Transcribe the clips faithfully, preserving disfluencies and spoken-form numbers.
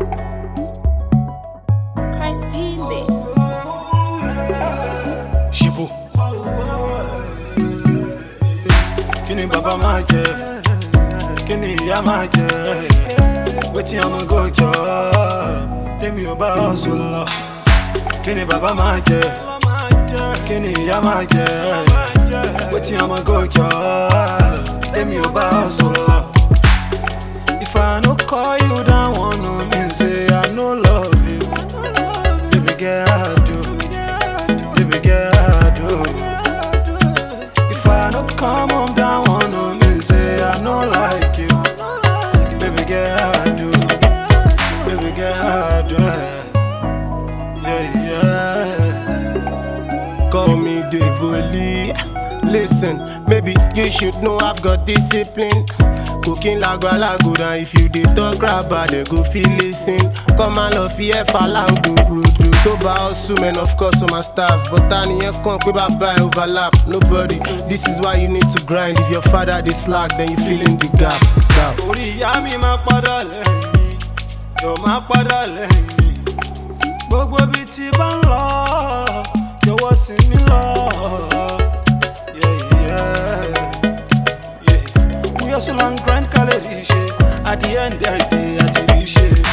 Shibu Kini baba ma jẹ, kini ìyá ma jẹ, wetin I'ma go chop, tèmi ò bá hustle lọ. Kini baba ma jẹ, kini ìyá ma jẹ, wetin I'ma go chop, tèmi ò bá hustle lọ. If I no call you down, one no mean say I no love you. Baby girl, I do. Baby girl, I do. If I no come home down, one no mean say I no like you. Baby girl, I do. Baby girl, I do. Yeah, yeah. Call me Devoli. Listen, maybe you should know I've got discipline. Cooking lagwa lago, and if you dey talk raba, they go feel listen. Come and love here for loud do do do. Toba hustle men, of course, on my staff. But tani yen come we buy overlap. Nobody. This is why you need to grind. If your father dey slack, then you fill in the gap. gap. Orí ìyá mi máa padà lẹ́yìn, yóò máa padà lẹ́yìn. Gbogbo bí ti bá ń lọ, jọ̀wọ́ sìn mí lọ. We hustle and grind calories, at the end of the day, I tell you shit.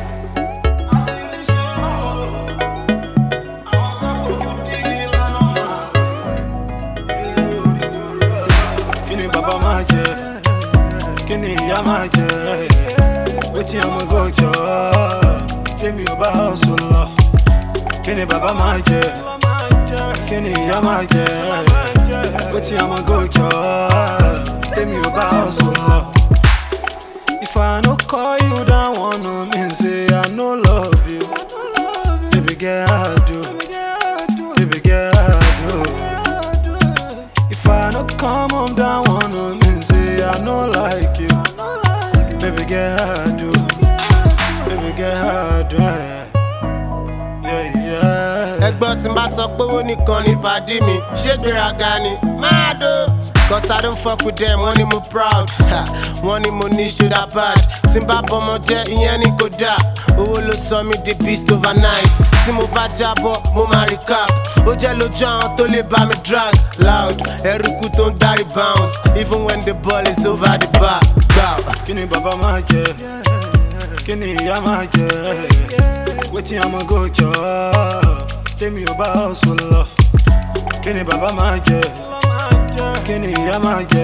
Kini baba ma jẹ, kini ìyá ma jẹ, wetin I'ma go chop, tèmi ò bá hustle lọ. Kini baba ma jẹ, kini ìyá ma jẹ, wetin I'ma go chop, tèmi ò bá hustle lọ. If I no call you down, one no mean say I no love you. Baby girl, I do. Baby girl, I do. If I no come home down, one no mean say I no like you. Baby girl, I do. Baby girl, I do. Yeah, yeah. Ẹgbọ́n tí n bá sọ pé ó nìkan ní pàdé mi, ṣé gbéraga ni? Máa dó. Cause I don't fuck with them, one mo proud, ha, one mo ní shoulda bad. Tí n bá bọ́mọ jẹ́ ìyẹn ní kò dá. Owó ló sọ mí di beast overnight. Tí mo bá jábọ̀, mo máa recap. Ó jẹ́ lójú àwọn tó lè bá mi drag loud. Ẹrúkú tó ń dárí bounce, even when the ball is over the bar. Kini baba ma jẹ, kini ìyá ma jẹ, wetin I'ma go chop, tèmi ò bá hustle lọ. Kini baba ma jẹ, kini ìyá ma jẹ,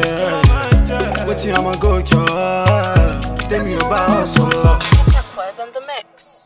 wetin I'ma go chop, tèmi ò bá hustle lọ. Chakwas on the mix.